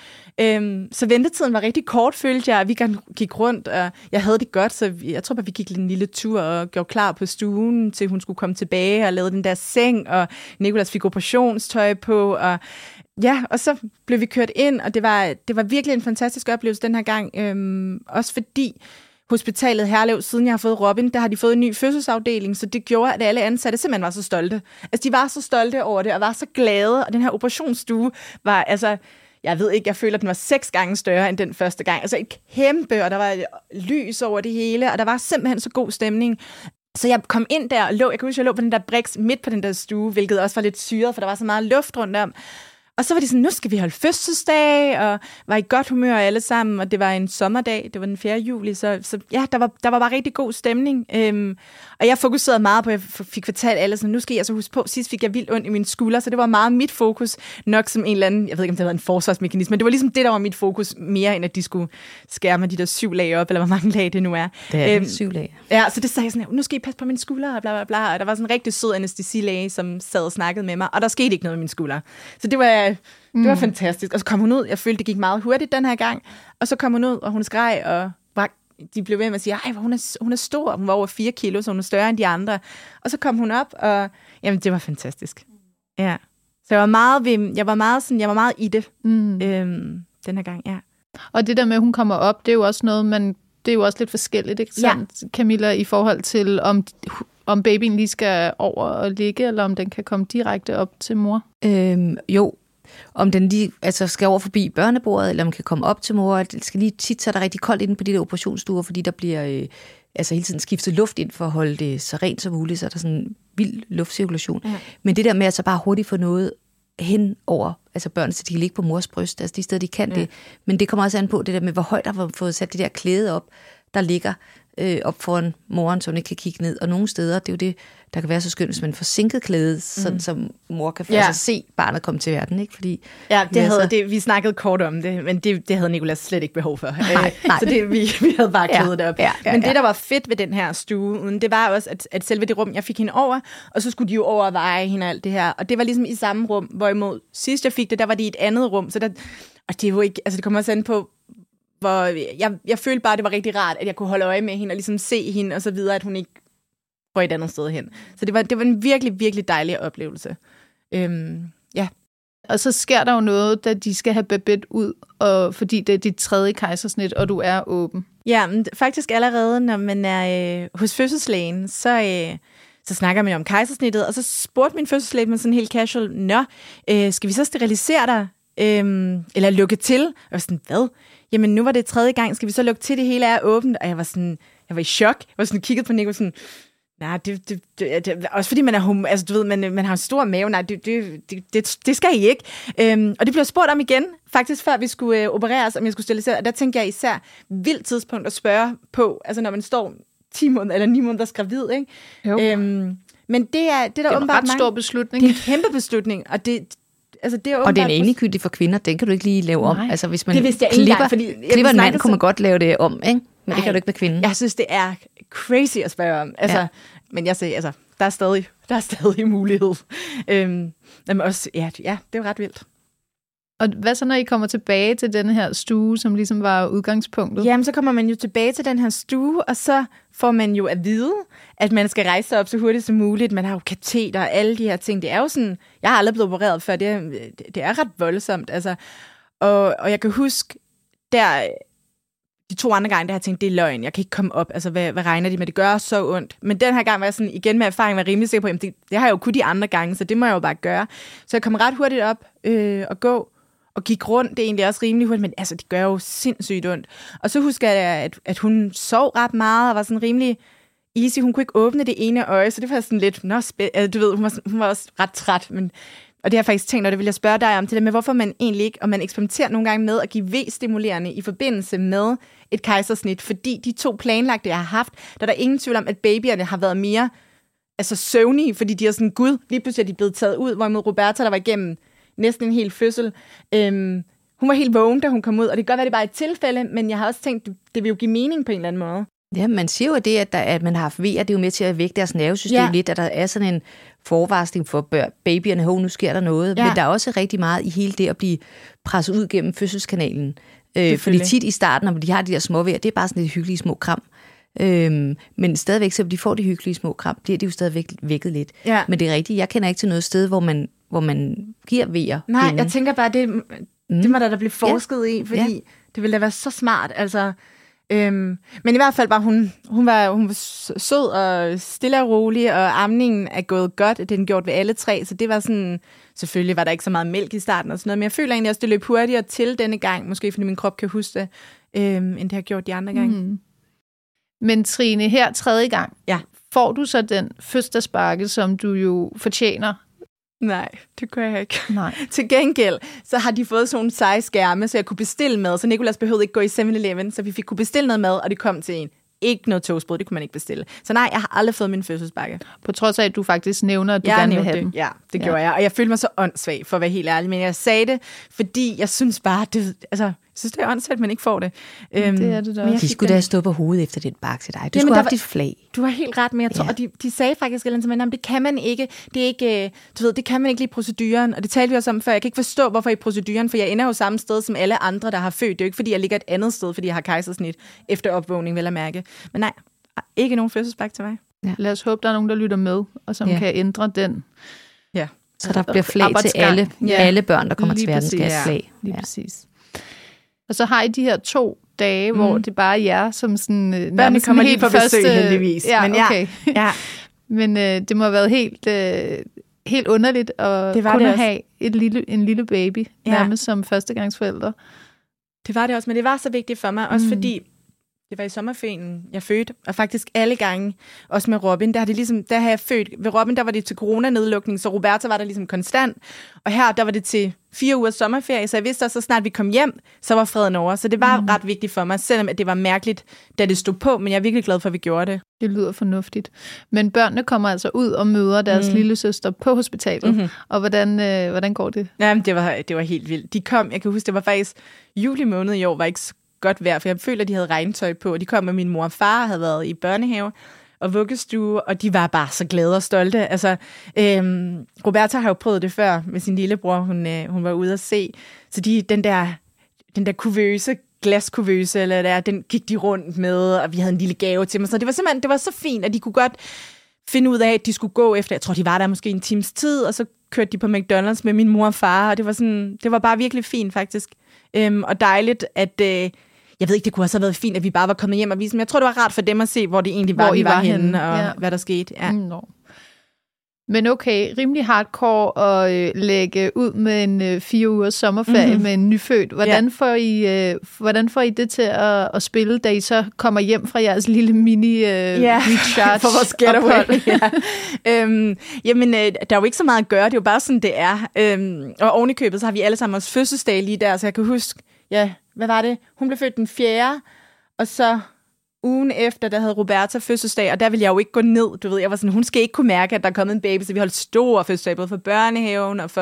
Speaker 2: Så ventetiden var rigtig kort, følte jeg. Vi gik rundt, og jeg havde det godt, så jeg tror bare, vi gik en lille tur og gjorde klar på stuen, til hun skulle komme tilbage og lavede den der seng, og Nicolas fik operationstøj på, og ja, og så blev vi kørt ind, og det var virkelig en fantastisk oplevelse den her gang. Også fordi hospitalet Herlev, siden jeg har fået Robin, der har de fået en ny fødselsafdeling, så det gjorde, at alle ansatte simpelthen var så stolte. Altså, de var så stolte over det, og var så glade, og den her operationsstue var, altså, jeg ved ikke, jeg føler, at den var 6 gange større end den første gang. Altså, et kæmpe, og der var lys over det hele, og der var simpelthen så god stemning. Så jeg kom ind der og jeg kan huske, jeg lå på den der briks midt på den der stue, hvilket også var lidt syret, for der var så meget luft rundt om. Og så var de sådan, nu skal vi holde fødselsdag, og var i godt humør alle sammen, og det var en sommerdag, det var den 4. juli, så ja, der var bare rigtig god stemning. Og jeg fokuserede meget på, at jeg fik fortalt alle sådan, nu skal jeg så huske på, sidst fik jeg vildt ondt i mine skuldre, så det var meget mit fokus, nok som en eller anden, jeg ved ikke, om det var en forsvarsmekanisme, men det var ligesom det, der var mit fokus, mere end at de skulle skære mig de der 7 lag op, eller hvor mange lag det nu er.
Speaker 4: Det er 7 lag.
Speaker 2: Ja, så det sagde jeg sådan, nu skal I passe på mine skuldre, og bla bla bla, og der var sådan en rigtig sød anæstesilæge, som sad og snakkede med mig, og der skete ikke noget med mine skuldre. Så det var fantastisk. Og så kom hun ud, jeg følte, det gik meget hurtigt den her gang, og så kom hun ud, og hun skreg, og de blev ved med at sige, ej, hun er stor, hun var over 4 kilo, så hun er større end de andre. Og så kom hun op, og jamen, det var fantastisk. Ja. Så jeg var meget i det den her gang, ja.
Speaker 3: Og det der med, at hun kommer op, det er jo også noget, det er jo også lidt forskelligt, ikke sandt, ja. Camilla, i forhold til, om babyen lige skal over og ligge, eller om den kan komme direkte op til mor?
Speaker 4: Jo, om den lige skal over forbi børnebordet, eller om den kan komme op til mor. Det skal lige tit, så er der rigtig koldt inde på de der operationsstuer, fordi der bliver hele tiden skiftet luft ind for at holde det så rent som muligt, så er der sådan en vild luftcirkulation. Ja. Men det der med at så bare hurtigt få noget hen over, altså børn, så de kan ligge på mors bryst, altså de steder, de kan det. Men det kommer også an på det der med, hvor højt der har fået sat det der klæde op, der ligger op foran moren, så hun ikke kan kigge ned. Og nogle steder, det er jo det, der kan være så skønt, hvis man får sænket klædet, sådan som mor kan se barnet komme til verden, ikke? Fordi
Speaker 2: vi snakkede kort om det, men det havde Nicolas slet ikke behov for. Nej. Så vi havde bare klædet det op. Men det, der var fedt ved den her stue, det var også, at selve det rum, jeg fik hende over, og så skulle de jo over og veje hende alt det her. Og det var ligesom i samme rum, hvorimod sidst jeg fik det, der var det i et andet rum. Så og det er jo ikke, altså det kommer også an på, hvor jeg følte bare, at det var rigtig rart, at jeg kunne holde øje med hende og ligesom se hende, og så videre, at hun ikke røg et andet sted hen. Så det var en virkelig, virkelig dejlig oplevelse. Ja.
Speaker 3: Og så sker der jo noget, da de skal have Babette ud, fordi det er dit 3. kejsersnit, og du er åben. Ja,
Speaker 2: men faktisk allerede, når man er hos fødselslægen, så snakker man om kejsersnittet, og så spurgte min fødselslæge mig sådan helt casual, skal vi så sterilisere dig? Eller lukke til? Og jeg var sådan, hvad? Jamen, nu var det 3. gang, skal vi så lukke til, det hele er åbent? Og jeg var i chok. Jeg var sådan kigget på Nico sådan, nej, det også fordi man er altså du ved, man har en stor mave, nej, det skal I ikke. Og det blev spurgt om igen, faktisk før vi skulle opereres, om jeg skulle sterilisere, og der tænkte jeg især, vildt tidspunkt at spørge på, altså når man står 10 måneder eller 9 måneder gravid, ikke? Jo. Men det er der åbenbart
Speaker 3: en ret stor beslutning.
Speaker 2: Det er en kæmpe beslutning, og det Altså, det er
Speaker 4: og den er endegyldig for kvinder, den kan du ikke lige lave om. Altså, hvis man klipper en mand, kunne man godt lave det om, ikke? Men det kan du ikke med kvinden.
Speaker 2: Jeg synes, det er crazy at spørge om. Altså, men jeg siger, altså, der er stadig mulighed. Men også, ja, det er jo ret vildt.
Speaker 3: Og hvad så, når I kommer tilbage til denne her stue, som ligesom var udgangspunktet?
Speaker 2: Jamen, så kommer man jo tilbage til den her stue, og så får man jo at vide, at man skal rejse sig op så hurtigt som muligt. Man har jo kateter og alle de her ting. Det er jo sådan, jeg har aldrig blevet opereret før, det er ret voldsomt. Altså, og jeg kan huske, de 2 andre gange, der har jeg tænkt, det er løgn, jeg kan ikke komme op. Altså, hvad regner de med? Det gør så ondt. Men den her gang var jeg sådan, igen med erfaring, var rimelig sikker på, jamen, det har jeg jo kun de andre gange, så det må jeg jo bare gøre. Så jeg kom ret hurtigt op og gå, og gik rundt. Det er egentlig også rimelig hurtigt, men altså, det gør jo sindssygt ondt. Og så husker jeg, at hun sov ret meget, og var sådan rimelig easy. Hun kunne ikke åbne det ene øje, så det var sådan lidt, du ved, hun var også ret træt, men... Og det har jeg faktisk tænkt, og det vil jeg spørge dig om, til det med, hvorfor man egentlig ikke, og man eksperimenterer nogle gange med at give V-stimulerende i forbindelse med et kejsersnit, fordi de 2 planlagte, jeg har haft, der er der ingen tvivl om, at babyerne har været mere søvnige, fordi de er sådan, gud, lige pludselig er de blevet taget ud, hvorimod Roberta, der var igennem næsten en hel fødsel, hun var helt vågen, da hun kom ud, og det kan godt være, det bare et tilfælde, men jeg har også tænkt, det vil jo give mening på en eller anden måde.
Speaker 4: Ja, man siger jo det, at man har haft V'er, det er jo med til at vække deres nervesystem lidt, at der er sådan en forvarsling for babyerne, nu sker der noget, men der er også rigtig meget i hele det at blive presset ud gennem fødselskanalen. Fordi tit i starten, når de har de der små V'er, det er bare sådan lidt hyggelige små kram. Men stadigvæk, så de får de hyggelige små kram, det er de jo stadigvæk vækket lidt. Ja. Men det er rigtigt, jeg kender ikke til noget sted, hvor man giver V'er.
Speaker 2: Nej, jeg tænker bare, det må der blive forsket i, fordi det ville da være så smart, altså... men i hvert fald var hun var sød og stille og rolig, og amningen er gået godt, det den gjort ved alle 3, så det var sådan, selvfølgelig var der ikke så meget mælk i starten og sådan noget, men jeg føler egentlig også, det løb hurtigere til denne gang, måske fordi min krop kan huske det, end det har gjort de andre gange.
Speaker 3: Mm. Men Trine, her 3. gang, får du så den fødselsdagsbakke, som du jo fortjener?
Speaker 2: Nej, det gør jeg ikke.
Speaker 3: Nej.
Speaker 2: Til gengæld, så har de fået sådan nogle seje skærme, så jeg kunne bestille mad. Så Nicolas behøvede ikke gå i 7-Eleven, så vi kunne bestille noget mad, og det kom til en. Ikke noget toastbrød, det kunne man ikke bestille. Så nej, jeg har aldrig fået min fødselsbakke.
Speaker 3: På trods af, at du faktisk nævner, at du gerne vil have den.
Speaker 2: Ja, det gjorde jeg. Og jeg følte mig så åndssvag, for at være helt ærlig. Men jeg sagde det, fordi jeg synes bare, det er åndssvagt, at man ikke får det.
Speaker 3: Det er det da.
Speaker 4: De skulle da stå på hovedet efter dit bakke til dig. Du skulle have dit flag.
Speaker 2: Du har helt ret med, jeg tror, og de sagde faktisk til mig, det kan man ikke. Det er ikke, du ved, det kan man ikke lige i proceduren. Og det talte vi også om før. Jeg kan ikke forstå, hvorfor i proceduren, for jeg ender jo samme sted som alle andre, der har født. Det er jo ikke, fordi jeg ligger et andet sted, fordi jeg har kejsersnit efter opvågning, vel at mærke. Men nej, ikke nogen fødselsbakke til mig.
Speaker 3: Ja. Lad os håbe, der er nogen, der lytter med, og som kan ændre den.
Speaker 2: Ja.
Speaker 4: Så der bliver flag til alle børn, der kommer til verden, skal have flag.
Speaker 3: Lige præcis. Og så har I de her 2 dage, hvor det bare er jer, som sådan...
Speaker 2: Børnene kommer lige på besøg, heldigvis.
Speaker 3: Ja, men okay. Ja. Men det må have været helt underligt at kunne have en lille baby, nærmest som førstegangsforældre.
Speaker 2: Det var det også, men det var så vigtigt for mig, også fordi det var i sommerferien, jeg fødte, og faktisk alle gange, også med Robin, der har jeg født. Ved Robin, der var det til coronanedlukning, så Roberta var der ligesom konstant, og her, der var det til 4 ugers sommerferie, så jeg vidste også, så snart vi kom hjem, så var freden over. Så det var ret vigtigt for mig, selvom det var mærkeligt, da det stod på, men jeg er virkelig glad for, at vi gjorde det.
Speaker 3: Det lyder fornuftigt. Men børnene kommer altså ud og møder deres lillesøster på hospitalet, og hvordan går det?
Speaker 2: Jamen, det var helt vildt. De kom, jeg kan huske, det var faktisk juli måned i år, var ikke godt vejr, for jeg føler, at de havde regntøj på, og de kom med min mor og far, havde været i børnehave og vuggestue, og de var bare så glade og stolte. Altså, Roberta har jo prøvet det før med sin lillebror, hun var ude at se, så den der kuvøse, glaskuvøse, eller den gik de rundt med, og vi havde en lille gave til dem, så det var simpelthen, det var så fint, at de kunne godt finde ud af, at de skulle gå efter, jeg tror, de var der måske en times tid, og så kørte de på McDonald's med min mor og far, og det var bare virkelig fint, faktisk. Og dejligt, at jeg ved ikke, det kunne også have været fint, at vi bare var kommet hjem og vise dem. Jeg tror, det var rart for dem at se, hvor det egentlig var, vi var henne, og hvad der skete. Ja.
Speaker 3: Men okay, rimelig hardcore at lægge ud med en 4 ugers sommerferie med en nyfødt. Hvordan får I det til at spille, da I så kommer hjem fra jeres lille recharge
Speaker 2: for vores getaway? Jamen, der er jo ikke så meget at gøre, det er jo bare sådan, det er. Og oven i købet, så har vi alle sammen vores fødselsdag lige der, så jeg kan huske, hvad var det? Hun blev født den 4., og så ugen efter, der havde Roberta fødselsdag, og der ville jeg jo ikke gå ned, du ved. Jeg var sådan, hun skal ikke kunne mærke, at der er kommet en baby, så vi holdt stor fødselsdag, både for børnehaven og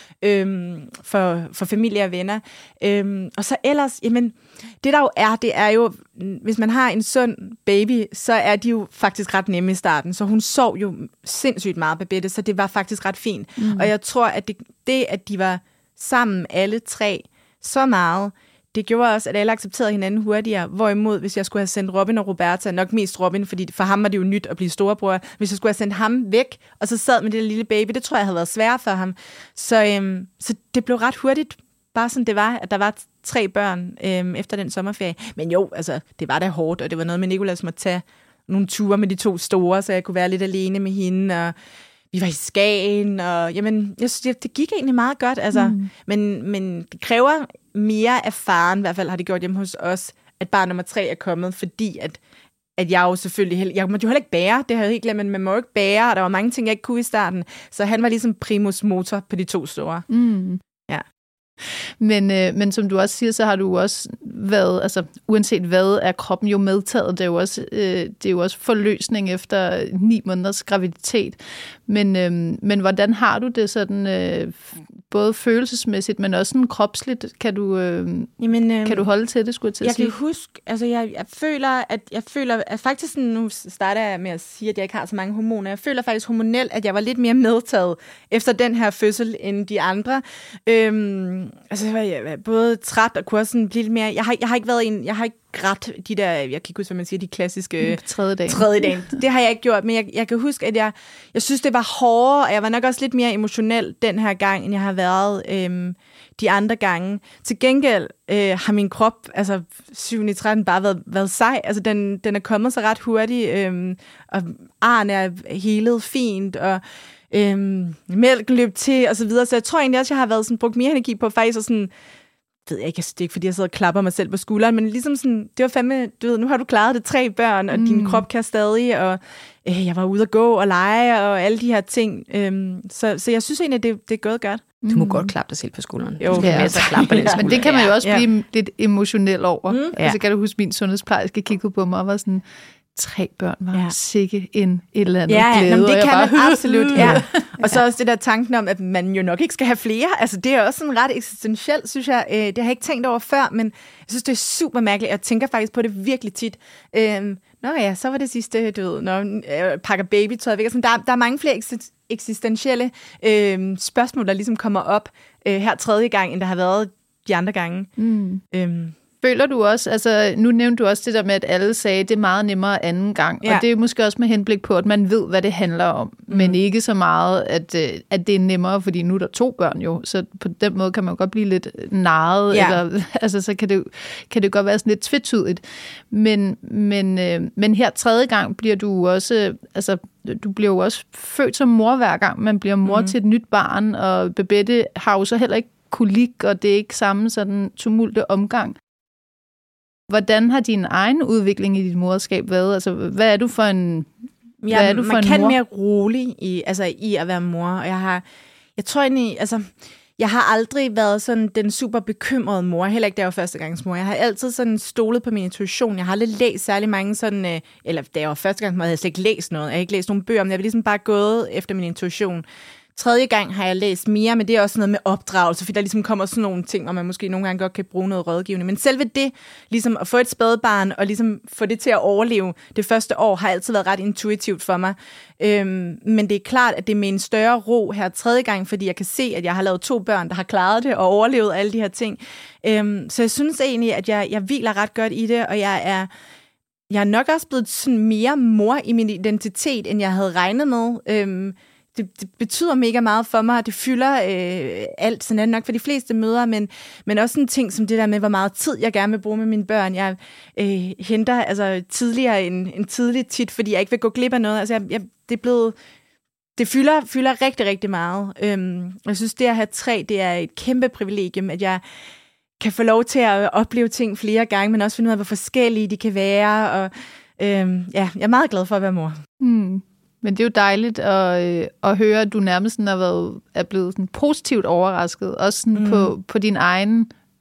Speaker 2: for familie og venner. Og så ellers, jamen, det der jo er, det er jo, hvis man har en sund baby, så er de jo faktisk ret nemme i starten. Så hun sov jo sindssygt meget, Babette, så det var faktisk ret fint. Og jeg tror, at det, at de var sammen alle tre så meget, det gjorde også, at alle accepterede hinanden hurtigere. Hvorimod, hvis jeg skulle have sendt Robin og Roberta, nok mest Robin, fordi for ham var det jo nyt at blive storebror. Hvis jeg skulle have sendt ham væk, og så sad med det lille baby, det tror jeg havde været svært for ham. Så det blev ret hurtigt, bare sådan det var, at der var 3 børn efter den sommerferie. Men jo, altså, det var da hårdt, og det var noget med, Nicolas måtte tage nogle ture med de 2 store, så jeg kunne være lidt alene med hende, og vi var i Skagen, og jamen, jeg synes, det gik egentlig meget godt, altså. Men det kræver mere af faren, i hvert fald har det gjort hjemme hos os, at barn nummer 3 er kommet, fordi at jeg jo selvfølgelig, jeg måtte jo heller ikke bære, det havde jeg helt glemt, men man må jo ikke bære, og der var mange ting, jeg ikke kunne i starten, så han var ligesom primus motor på de 2 store. Ja.
Speaker 3: Men som du også siger, så har du også været, altså uanset hvad, er kroppen jo medtaget. Det er jo også forløsning efter 9 måneders graviditet. Men hvordan har du det sådan, både følelsesmæssigt, men også sådan kropsligt? Kan du holde til det, skulle jeg til at sige?
Speaker 2: Jeg kan huske, altså jeg føler, at faktisk nu starter jeg med at sige, at jeg ikke har så mange hormoner. Jeg føler faktisk hormonelt, at jeg var lidt mere medtaget efter den her fødsel end de andre. Altså jeg var både træt og kunne også sådan blive lidt mere. Jeg har ikke grædt de der, jeg kan ikke huske, hvad man siger, de klassiske tredje dagen. Det har jeg ikke gjort, men jeg kan huske, at jeg synes, det var hårdere, og jeg var nok også lidt mere emotionel den her gang, end jeg har været de andre gange. Til gengæld har min krop, altså 7-13, bare været sej. Altså den er kommet så ret hurtigt, og arren er helet fint, og mælken løb til, og så videre. Så jeg tror egentlig også, jeg har været sådan, brugt mere energi på faktisk, og sådan, ved jeg ikke, det er ikke, fordi jeg sidder og klapper mig selv på skulderen, men ligesom sådan, det var fandme, du ved, nu har du klaret det 3 børn, og din krop kan stadig, og jeg var ude at gå og lege, og alle de her ting. Så jeg synes egentlig, at det er gået godt.
Speaker 4: Du må godt klappe dig selv på skulderen.
Speaker 2: Jo,
Speaker 4: så klappe den
Speaker 3: men det kan man jo også blive lidt emotionel over. Altså kan du huske, min sundhedsplejerske kiggede på mig og var sådan, 3 børn var sikke et eller andet glæde.
Speaker 2: Jamen, det kan man absolut, ja. Og så også det der tanken om, at man jo nok ikke skal have flere. Altså, det er også sådan ret eksistentielt, synes jeg. Det har jeg ikke tænkt over før, men jeg synes, det er super mærkeligt. Jeg tænker faktisk på det virkelig tit. Så var det sidste, du ved, når jeg pakker babytøjet væk. Der er mange flere eksistentielle spørgsmål, der ligesom kommer op her 3. gang, end der har været de andre gange.
Speaker 3: Føler du også, altså nu nævnte du også det der med, at alle sagde, at det er meget nemmere anden gang, og det er måske også med henblik på, at man ved, hvad det handler om, men ikke så meget, at det er nemmere, fordi nu er der 2 børn jo, så på den måde kan man godt blive lidt narret, eller, altså så kan det godt være sådan lidt tvetydigt, men her 3. gang bliver du også, altså du bliver jo også født som mor hver gang, man bliver mor til et nyt barn, og Babette har jo så heller ikke kolik, og det er ikke samme sådan tumulte omgang. Hvordan har din egen udvikling i dit moderskab været? Altså, hvad er du for en
Speaker 2: man kan mere rolig i at være mor, og jeg tror egentlig, altså, jeg har aldrig været sådan den super bekymrede mor, heller ikke da jeg var førstegangsmor. Jeg har altid sådan stolet på min intuition. Jeg har aldrig læst særlig mange sådan, eller da jeg var førstegangsmor, havde jeg slet ikke læst noget. Jeg har ikke læst nogen bøger, men jeg har ligesom bare gået efter min intuition. 3. gang har jeg læst mere, men det er også noget med opdragelse, fordi der ligesom kommer sådan nogle ting, og man måske nogle gange godt kan bruge noget rådgivning. Men selve det, ligesom at få et spædbarn, og ligesom få det til at overleve det første år, har altid været ret intuitivt for mig. Men det er klart, at det er med en større ro her 3. gang, fordi jeg kan se, at jeg har lavet 2 børn, der har klaret det og overlevet alle de her ting. Så jeg synes egentlig, at jeg hviler ret godt i det, og jeg er nok også blevet sådan mere mor i min identitet, end jeg havde regnet med. Det betyder mega meget for mig, og det fylder alt, sådan er det nok for de fleste møder, men også sådan ting som det der med, hvor meget tid jeg gerne vil bruge med mine børn. Jeg henter altså tidligere end tidligt tit, fordi jeg ikke vil gå glip af noget. Altså det fylder rigtig, rigtig meget. Jeg synes, det at have 3, det er et kæmpe privilegium, at jeg kan få lov til at opleve ting flere gange, men også finde ud af, hvor forskellige de kan være, og jeg er meget glad for at være mor.
Speaker 3: Men det er jo dejligt at høre, at du nærmest er blevet sådan positivt overrasket, også sådan på din egen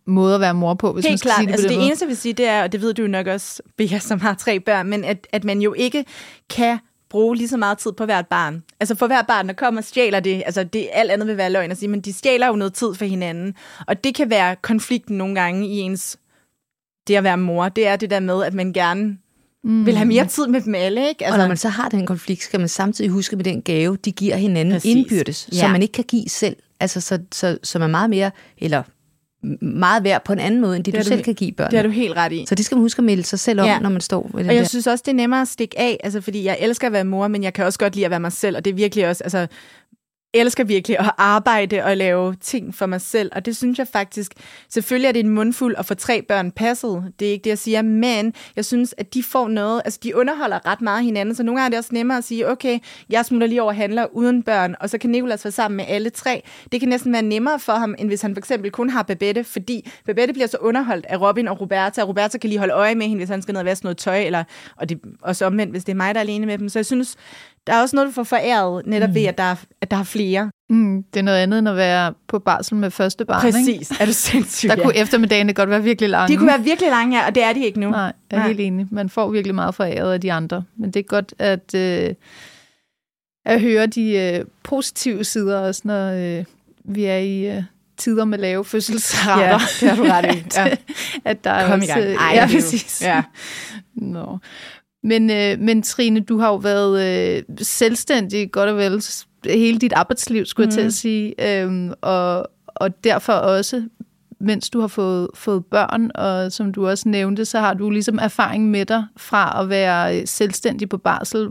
Speaker 3: måde at være mor på, hvis man skal sige det på den måde.
Speaker 2: Det eneste, jeg vil sige, det er, og det ved du jo nok også, Bea, som har 3 børn, men at man jo ikke kan bruge lige så meget tid på hvert barn. Altså for hvert barn, der kommer og stjæler det, altså det alt andet vil være løgn at sige, men de stjæler jo noget tid for hinanden. Og det kan være konflikten nogle gange i ens, det at være mor, det er det der med, at man gerne vil have mere tid med dem alle, ikke? Altså,
Speaker 4: og når man så har den konflikt, skal man samtidig huske med den gave, de giver hinanden indbyrdes, som man ikke kan give selv. Altså så man meget mere, eller meget værd på en anden måde, end det du selv kan give børn.
Speaker 2: Det har du helt ret i.
Speaker 4: Så det skal man huske at melde sig selv om, når man står ved det.
Speaker 2: Og jeg synes også, det er nemmere at stikke af, altså fordi jeg elsker at være mor, men jeg kan også godt lide at være mig selv, og det er virkelig også, altså elsker virkelig at arbejde og lave ting for mig selv, og det synes jeg faktisk, selvfølgelig er det en mundfuld at få 3 børn passet, det er ikke det, jeg siger, men jeg synes, at de får noget, altså de underholder ret meget hinanden, så nogle gange er det også nemmere at sige, okay, jeg smutter lige over handler uden børn, og så kan Nicolas være sammen med alle 3. Det kan næsten være nemmere for ham, end hvis han for eksempel kun har Babette, fordi Babette bliver så underholdt af Robin og Roberta, og Roberta kan lige holde øje med hende, hvis han skal ned og vaske noget tøj, eller, og det også omvendt, hvis det er mig, der er alene med dem. Så jeg synes, der er også noget, du får foræret, netop ved, at der er flere.
Speaker 3: Det er noget andet, end at være på barsel med første barn,
Speaker 2: præcis.
Speaker 3: Ikke?
Speaker 2: Er du sindssygt?
Speaker 3: Der kunne eftermiddagene godt være virkelig lange.
Speaker 2: De kunne være virkelig lange, ja, og det er de ikke nu.
Speaker 3: Nej, jeg er helt enig. Man får virkelig meget foræret af de andre. Men det er godt at høre de positive sider, også når vi er i tider med lave fødselsrater.
Speaker 2: Ja, det har du ret i. Ja.
Speaker 3: At der
Speaker 2: kom
Speaker 3: også,
Speaker 2: i gang.
Speaker 3: Ja, præcis. Ja. Nå. Men Trine, du har jo været selvstændig godt og vel hele dit arbejdsliv, skulle jeg til at sige, og derfor også, mens du har fået børn, og som du også nævnte, så har du ligesom erfaring med dig fra at være selvstændig på barsel.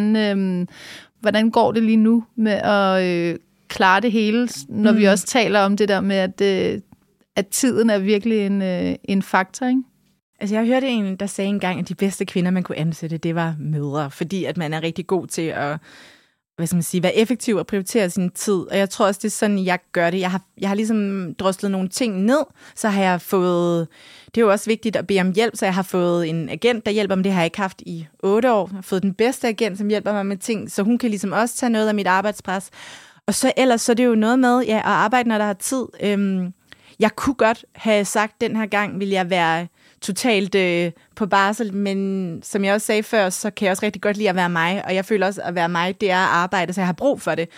Speaker 3: Hvordan går det lige nu med at klare det hele, når vi også taler om det der med, at tiden er virkelig en faktor, ikke?
Speaker 2: Altså, jeg hørte en, der sagde engang, at de bedste kvinder, man kunne ansætte, det var mødre, fordi at man er rigtig god til at være effektiv og prioritere sin tid. Og jeg tror også, det er sådan, jeg gør det. Jeg har ligesom droslet nogle ting ned, så har jeg fået... Det er jo også vigtigt at bede om hjælp, så jeg har fået en agent, der hjælper mig. Det har jeg ikke haft i 8 år. Jeg har fået den bedste agent, som hjælper mig med ting, så hun kan ligesom også tage noget af mit arbejdspres. Og så ellers så er det jo noget med at arbejde, når der er tid. Jeg kunne godt have sagt, den her gang vil jeg være totalt på barsel, men som jeg også sagde før, så kan jeg også rigtig godt lide at være mig, og jeg føler også, at være mig, det er at arbejde, så jeg har brug for det.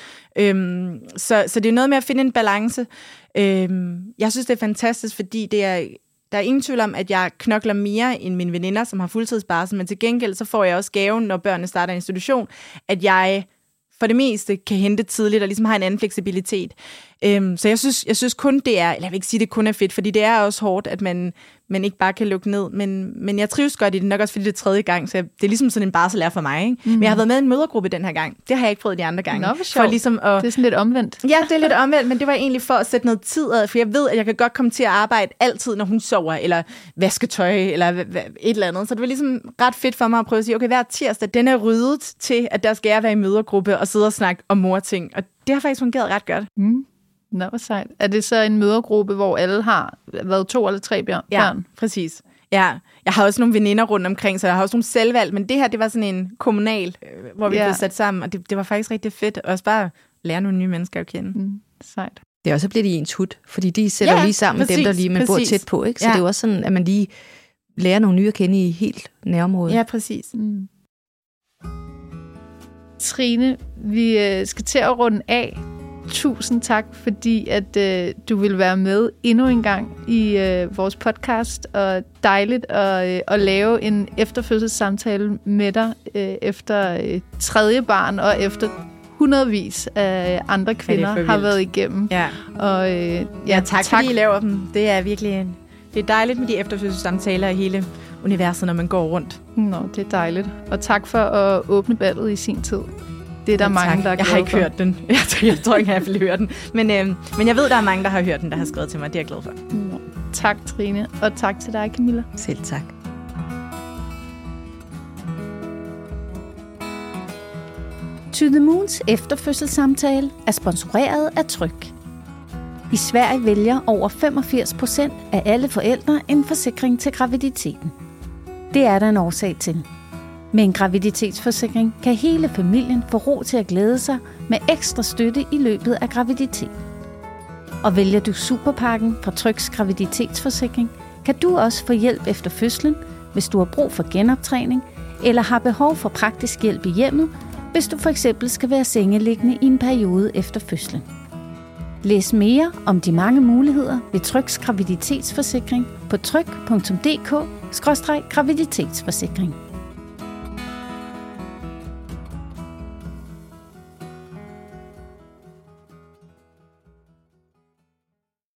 Speaker 2: Så det er noget med at finde en balance. Jeg synes, det er fantastisk, fordi der er ingen tvivl om, at jeg knokler mere end mine veninder, som har fuldtidsbarsel, men til gengæld så får jeg også gaven, når børnene starter i institution, at jeg for det meste kan hente tidligt, og ligesom har en anden fleksibilitet. Så jeg synes kun det er, eller jeg vil ikke sige, det kun er fedt, fordi det er også hårdt, at man ikke bare kan lukke ned, men jeg trives godt i det, nok også fordi det er 3. gang, så det er ligesom sådan en barsel er for mig, ikke? Men jeg har været med i en mødergruppe den her gang. Det har jeg ikke prøvet de andre gange.
Speaker 3: Nå, for ligesom at... Det er sådan lidt omvendt.
Speaker 2: Ja, det er lidt omvendt, men det var egentlig for at sætte noget tid af, for jeg ved, at jeg kan godt komme til at arbejde altid, når hun sover, eller vaske tøj, eller et eller andet. Så det var ligesom ret fedt for mig at prøve at sige, okay, hver tirsdag, den er ryddet til, at der skal jeg være i mødergruppe og sidde og snakke om morting. Og det har faktisk fungeret ret godt.
Speaker 3: Nå, hvor sejt. Er det så en mødergruppe, hvor alle har været 2 eller 3 børn?
Speaker 2: Ja, præcis. Ja, jeg har også nogle veninder rundt omkring, så jeg har også nogle selvvalgt, men det her, det var sådan en kommunal, hvor vi blev sat sammen, og det var faktisk rigtig fedt, også bare lære nogle nye mennesker at kende.
Speaker 3: Sejt.
Speaker 4: Det er også blevet i ens hud, fordi de sætter lige sammen med dem, der lige man bor tæt på, ikke? Så det er jo også sådan, at man lige lærer nogle nye at kende i helt nærområdet.
Speaker 2: Ja, præcis.
Speaker 3: Trine, vi skal til at runde af. Tusind tak, fordi at du vil være med endnu en gang i vores podcast, og dejligt at lave en efterfødselssamtale med dig efter 3. barn, og efter hundredvis af andre kvinder har været igennem.
Speaker 2: Ja.
Speaker 3: Og,
Speaker 2: tak fordi I laver dem. Det er virkelig det er dejligt med de efterfødselssamtaler i hele universet, når man går rundt.
Speaker 3: Nå, det er dejligt. Og tak for at åbne ballet i sin tid. Det er der mange, der er glade for.
Speaker 2: Jeg har ikke hørt den. Jeg tror ikke, jeg vil høre den. Men jeg ved, der er mange, der har hørt den, der har skrevet til mig. Det er jeg glad for.
Speaker 3: Tak, Trine. Og tak til dig, Camilla.
Speaker 4: Selv tak.
Speaker 1: To the Moons efterfødselssamtale er sponsoreret af Tryg. I Sverige vælger over 85% af alle forældre en forsikring til graviditeten. Det er der en årsag til. Med en graviditetsforsikring kan hele familien få ro til at glæde sig med ekstra støtte i løbet af graviditeten. Og vælger du Superpakken fra Trygs graviditetsforsikring, kan du også få hjælp efter fødslen, hvis du har brug for genoptræning, eller har behov for praktisk hjælp i hjemmet, hvis du for eksempel skal være sengeliggende i en periode efter fødslen. Læs mere om de mange muligheder ved Trygs graviditetsforsikring på tryg.dk/graviditetsforsikring.